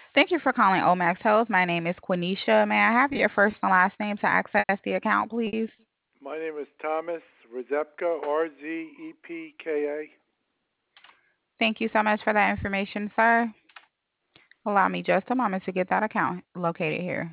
Thank you for calling Omax Health. My name is Quenisha. May I have your first and last name to access the account, please? My name is Thomas Rzepka, Rzepka. Thank you so much for that information, sir. Allow me just a moment to get that account located here.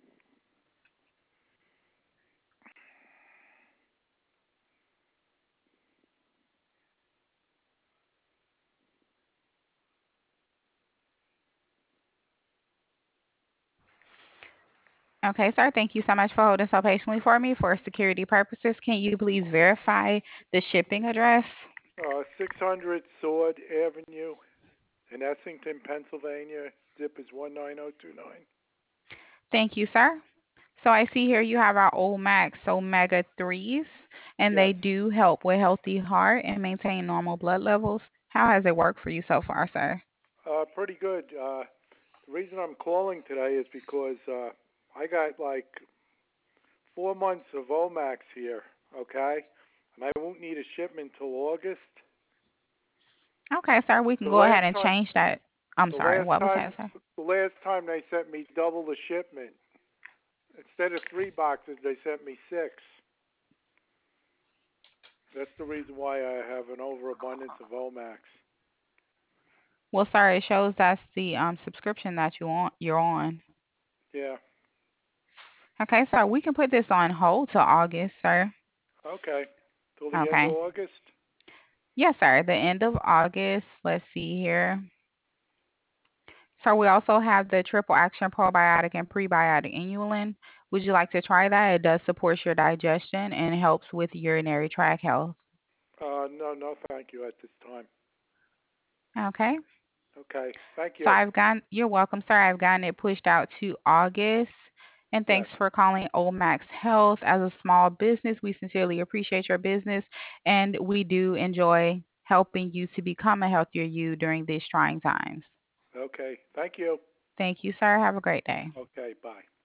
Okay, sir, thank you so much for holding so patiently for me. For security purposes, can you please verify the shipping address? 600 Sword Avenue in Essington, Pennsylvania. Zip is 19029. Thank you, sir. So I see here you have our Omax Omega 3s, and Yes, they do help with healthy heart and maintain normal blood levels. How has it worked for you so far, sir? pretty good. The reason I'm calling today is because I got like 4 months of Omax here, okay? And I won't need a shipment till August. Okay, sir, we can The go last ahead and time, change that. I'm the sorry, last what was time, that, sir? the last time they sent me double the shipment. Instead of 3 boxes, they sent me 6. That's the reason why I have an overabundance of Omax. Well, sir, it shows that's the subscription that you're on. Yeah. Okay, sir, we can put this on hold till August, sir. Okay. Till the end of Okay. August? Yes, sir. The end of August. Let's see here. So we also have the triple action probiotic and prebiotic inulin. Would you like to try that? It does support your digestion and helps with urinary tract health. No, no, thank you at this time. Okay. Okay. Thank So you. you're welcome, sir. I've gotten it pushed out to August. And Yes. thanks for calling Omax Health. As a small business, we sincerely appreciate your business and we do enjoy helping you to become a healthier you during these trying times. Okay. Thank you. Thank you, sir. Have a great day. Okay. Bye.